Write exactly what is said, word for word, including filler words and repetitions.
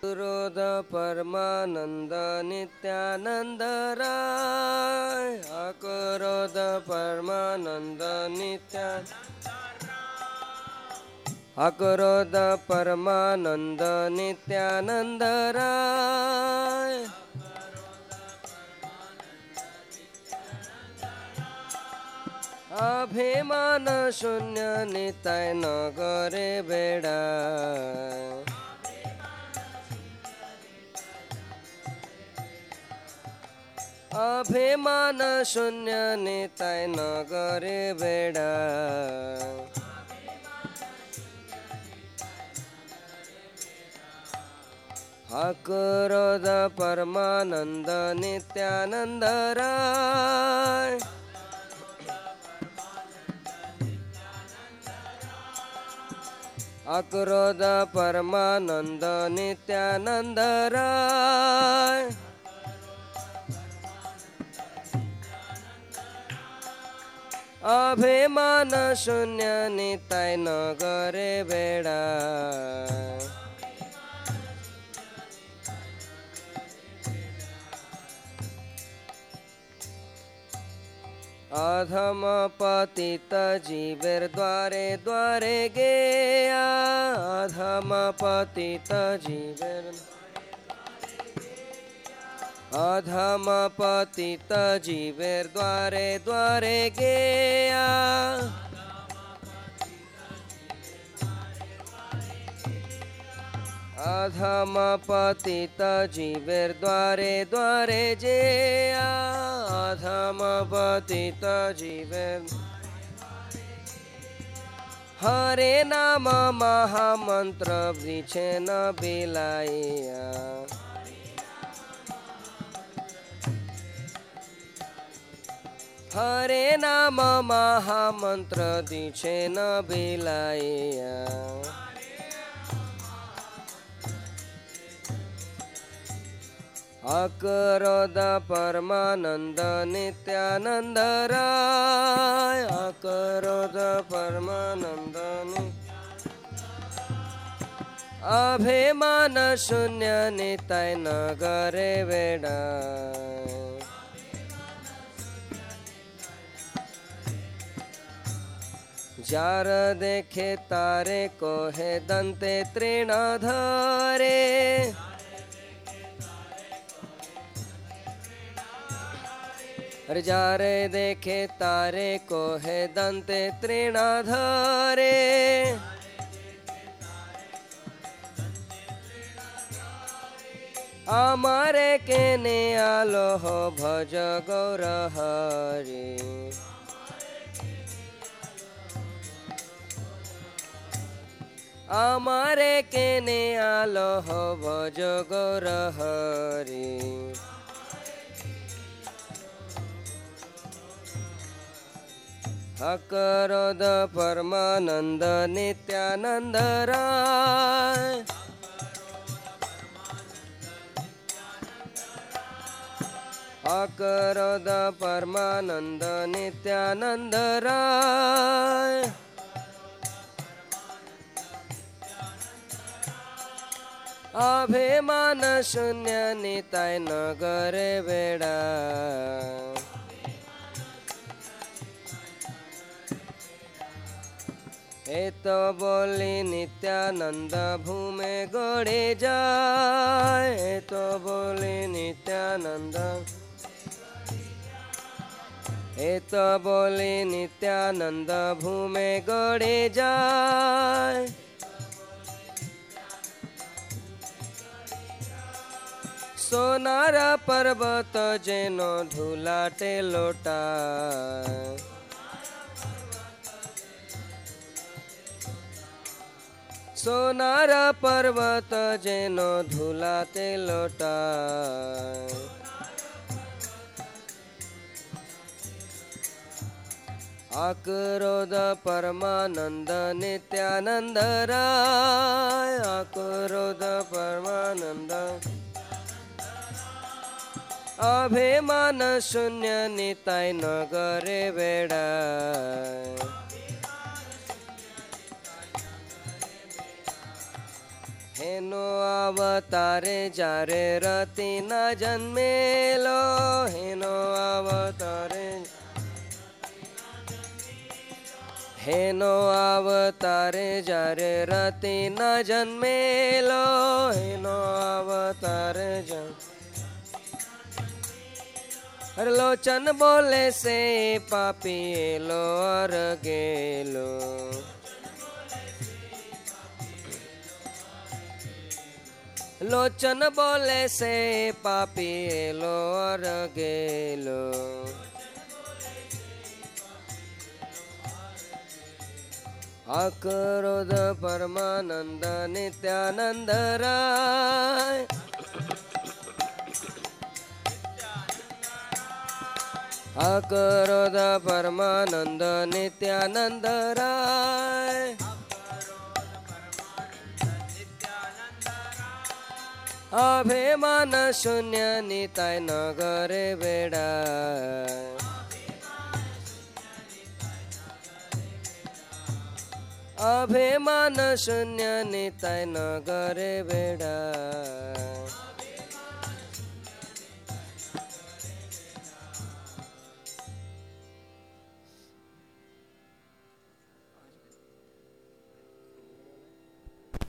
क्रोध परमानंद नित्यानंद राय अक्रोध परमानंद नित्यानंद अक्रोध परमानंद नित्यानंद राय अभिमान शून्य निताय नगरे बेड़ा अभिमान शून्य निताय नगरे बेड़ा अक्रोध परमानंद नित्यानंद राय अक्रोध परमानंद नित्यानंद राय अभिमान शून्य निताय नगरे बेड़ा अधम पतित जीवेर द्वारे द्वारे गया अधम पतित जीवेर अधम पतित जीवेर द्वारे द्वारे गया अधम पतित जीवेर द्वारे द्वारे जेया अधम पतित जीवेर हरे नाम महामंत्र वृक्षे न बिलाइया हरे नाम महामंत्र वृक्षे न बिलाइया अक्रोध परमानंद नित्यानंद राय अक्रोध परमानंद अभिमान शून्य निताय नगरे बेड़ा जार देखे तारे कोहे दंते तृण धरे जारे देखे तारे को है दंते तृणाधरे अमारे केने आलो हो भज गौर हरि अमारे केने आलो हो भज गौर हरि अक्रोध परमानंद नित्यानंद राय अक्रोध परमानंद नित्यानंद राय अभिमान शून्य निताय नगरे बेड़ा एतो बोली नित्यानंद भूमे गड़े जाए एतो बोली नित्यानंद एतो बोली नित्यानंद भूमे गड़े जाए सोनार पर्वत जेनो धुलाटे लोटा सोनार पर्वत जेनो धुलाते लोटा अक्रोध परमानंद नित्यानंद राय अक्रोध परमानंद अभिमान शून्य निताय नगरे बेड़ा हेनो अवतारे जारे रति न जन्मेलो हेनो अवतारे हेनो अवतारे जारे रति न जन्मेलो हेनो अवतारे जन हर लोचन बोले से पापी लो और गेलो लोचन बोले से पापी लो और गेलो अक्रोध परमानंद नित्यानंद राय अक्रोध परमानंद नित्यानंद राय अभिमान शून्य निताय नगरे बेड़ा अभिमान शून्य निताय नगरे बेड़ा